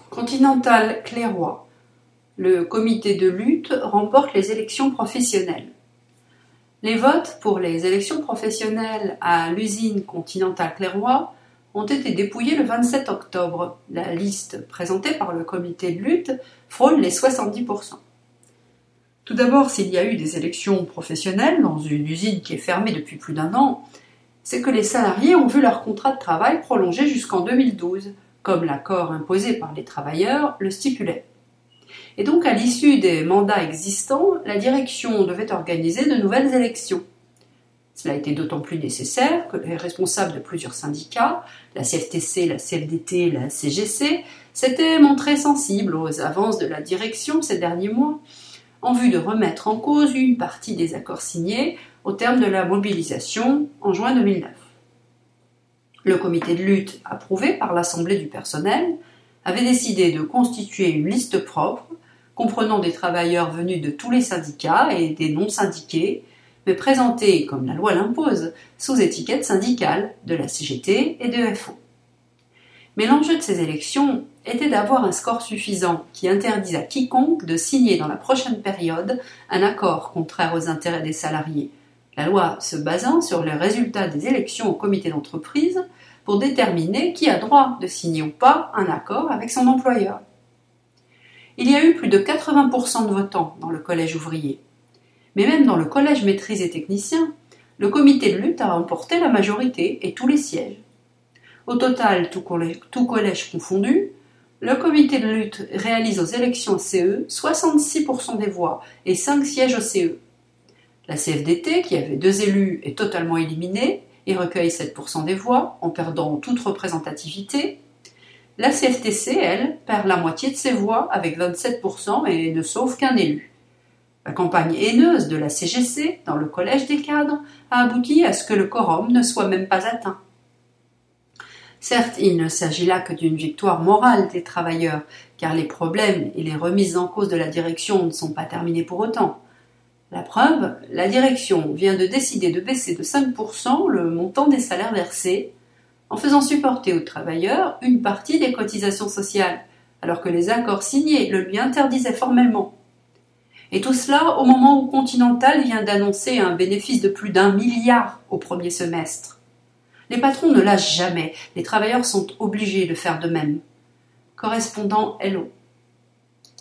Continental Clairoy. Le comité de lutte remporte les élections professionnelles. Les votes pour les élections professionnelles à l'usine Continental Clairoy ont été dépouillés le 27 octobre. La liste présentée par le comité de lutte frôle les 70%. Tout d'abord, s'il y a eu des élections professionnelles dans une usine qui est fermée depuis plus d'1 an, c'est que les salariés ont vu leur contrat de travail prolongé jusqu'en 2012, comme l'accord imposé par les travailleurs le stipulait. Et donc, à l'issue des mandats existants, la direction devait organiser de nouvelles élections. Cela a été d'autant plus nécessaire que les responsables de plusieurs syndicats, la CFTC, la CFDT et la CGC, s'étaient montrés sensibles aux avances de la direction ces derniers mois, en vue de remettre en cause une partie des accords signés au terme de la mobilisation en juin 2009. Le comité de lutte, approuvé par l'Assemblée du personnel, avait décidé de constituer une liste propre, comprenant des travailleurs venus de tous les syndicats et des non-syndiqués, mais présentés, comme la loi l'impose, sous étiquette syndicale de la CGT et de FO. Mais l'enjeu de ces élections était d'avoir un score suffisant qui interdise à quiconque de signer dans la prochaine période un accord contraire aux intérêts des salariés, la loi se basant sur les résultats des élections au comité d'entreprise pour déterminer qui a droit de signer ou pas un accord avec son employeur. Il y a eu plus de 80% de votants dans le collège ouvrier. Mais même dans le collège maîtrise et technicien, le comité de lutte a remporté la majorité et tous les sièges. Au total, tout collège confondu, le comité de lutte réalise aux élections CE 66% des voix et 5 sièges au CE. La CFDT, qui avait 2 élus, est totalement éliminée et recueille 7% des voix, en perdant toute représentativité. La CFTC, elle, perd la moitié de ses voix avec 27% et ne sauve qu'un élu. La campagne haineuse de la CGC dans le collège des cadres a abouti à ce que le quorum ne soit même pas atteint. Certes, il ne s'agit là que d'une victoire morale des travailleurs, car les problèmes et les remises en cause de la direction ne sont pas terminés pour autant. La preuve, la direction vient de décider de baisser de 5% le montant des salaires versés, en faisant supporter aux travailleurs une partie des cotisations sociales, alors que les accords signés le lui interdisaient formellement. Et tout cela au moment où Continental vient d'annoncer un bénéfice de plus d'1 milliard au premier semestre. Les patrons ne lâchent jamais, les travailleurs sont obligés de faire de même. Correspondant Hello.